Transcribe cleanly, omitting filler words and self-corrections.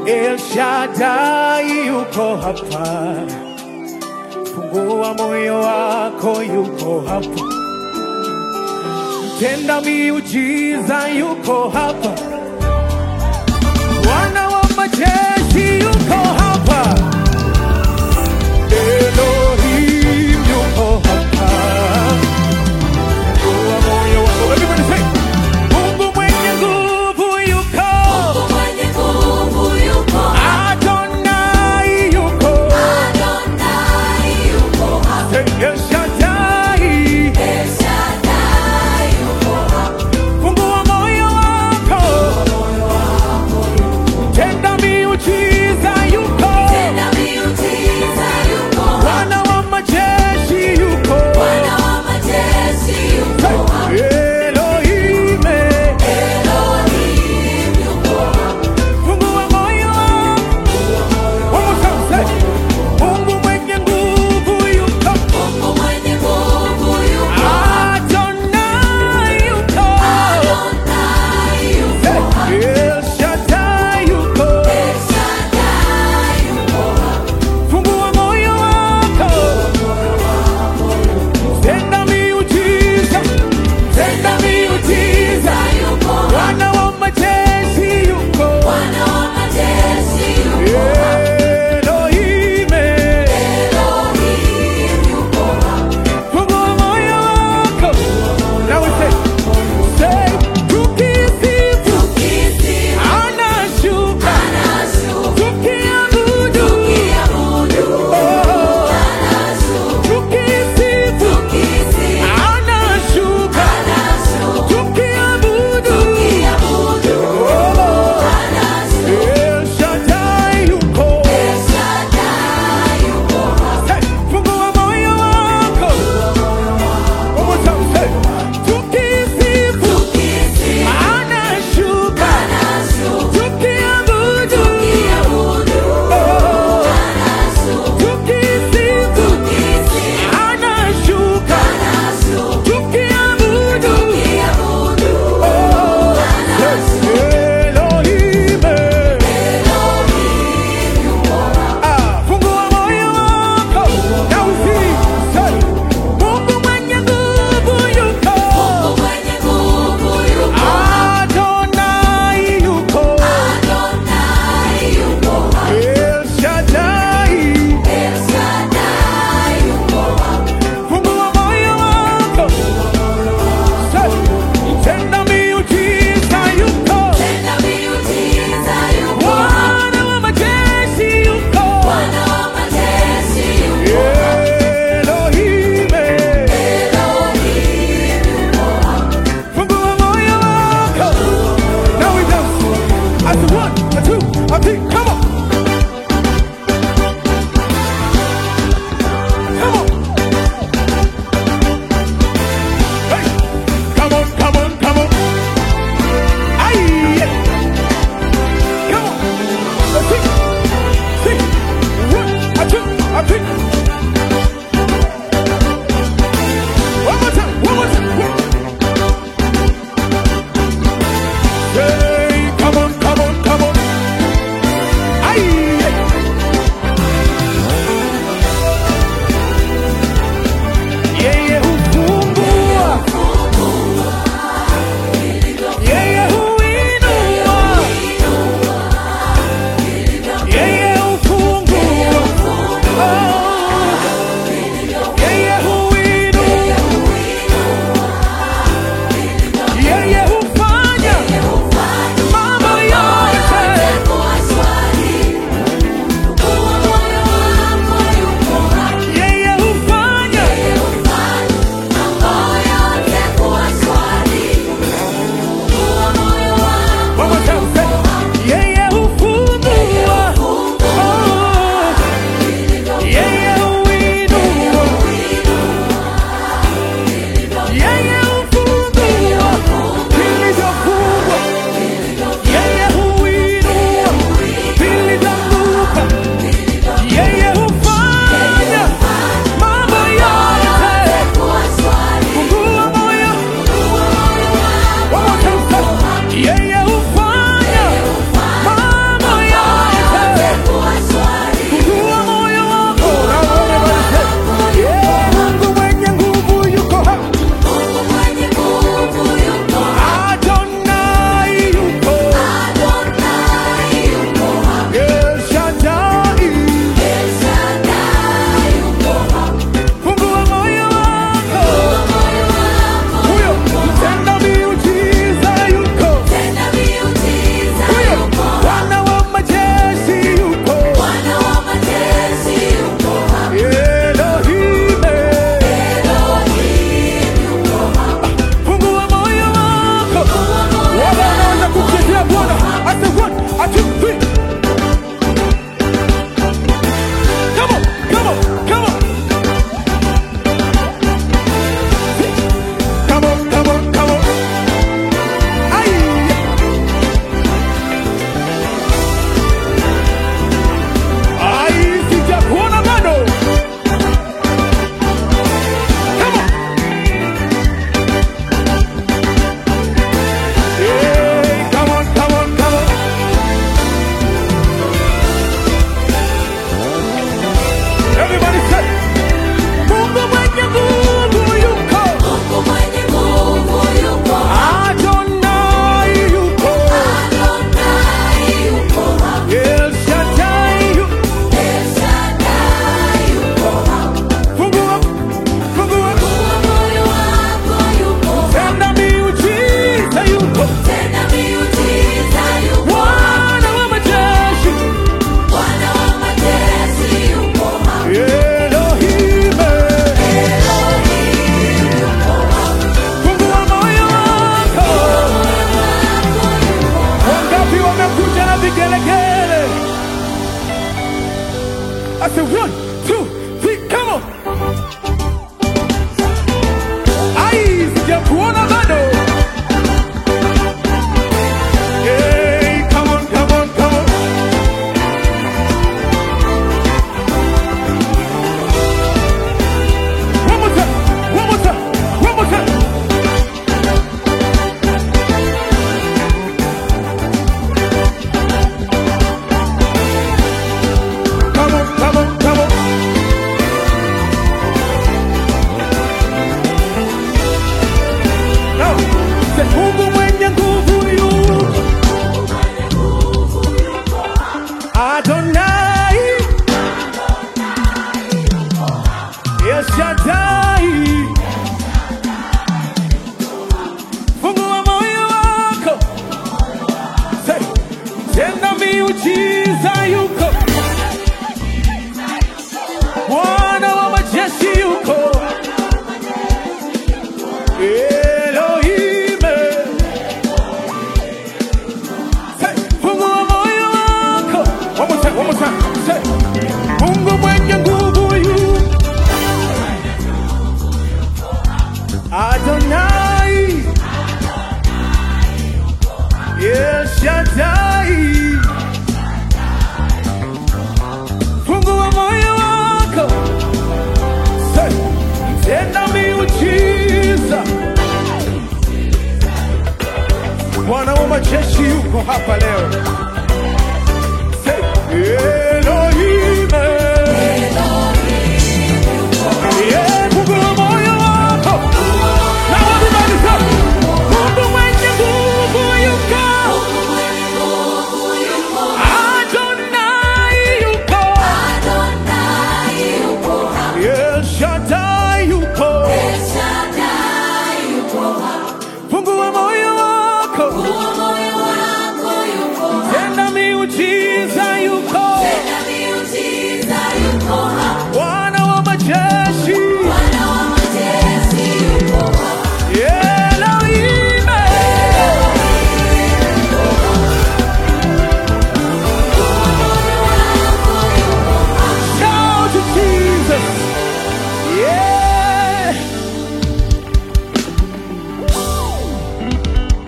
El Shaddai yuko hapa, fungua moyo wako, yuko hapa. Tenda miujiza yuko hapa, Bwana wa majeshi yuko hapa, Elohim yuko hapa. Fungua moyo wako, everybody say, Mungu mwenye nguvu yuko, Mungu mwenye nguvu yuko, Adonai yuko, Adonai yuko hapa. El Shaddai, El Shaddai yuko hapa. Fungua moyo wako, tenda miujiza yuko, tenda miujiza yuko, Bwana wa majeshi yuko, Bwana wa majeshi yuko hapa. Elohim, Elohim yuko hapa. Fungua moyo wako, one more time, say, Mungu mwenye nguvu yuko, Mungu mwenye nguvu yuko, Adonai yuko, Adonai yuko hapa. El Shaddai yuko, El Shaddai yuko hapa. Fungua moyo wako, tenda miujiza yuko, Bwana wa majeshi yuko, Bwana wa majeshi yuko hapa. Elohim, Elohim yuko hapa. Fungua moyo wako. Now we say, tukisifu, anashuka, tukiabudu, tukisifu, anashuka, tukiabudu. El Shaddai yuko, Hey, fungua moyo wako. One more time, say, tukisifu, anashuka, tukiabudu. Tukisifu, anashuka, tukiabudu. Elohim, fungua moyo wako. Now we see, say, Mungu mwenye nguvu yuko, Adonai yuko, El Shaddai. Fungua moyo wako, say, tenda miujiza yuko, Bwana wa majeshi yuko, Elohim, fungua moyo wako. Now we dance. I say 1, 2, 3, come on. Come on. Hey, come on, come on, come on. Aye, yeah. Come on. Sing, sing. 1, 2, 3. One more time, one more time. Hey, come on, come on, come on. say 1, 2, 3, come on. Ai, sijakuona bado. Hey, come on, come on, come on. One more time, one more time, one more time. Come on, come on, come on. Now, say Mungu mwenye nguvu yuko. Adonai. El Shaddai. Fungua moyo wako. Say, tenda miujiza.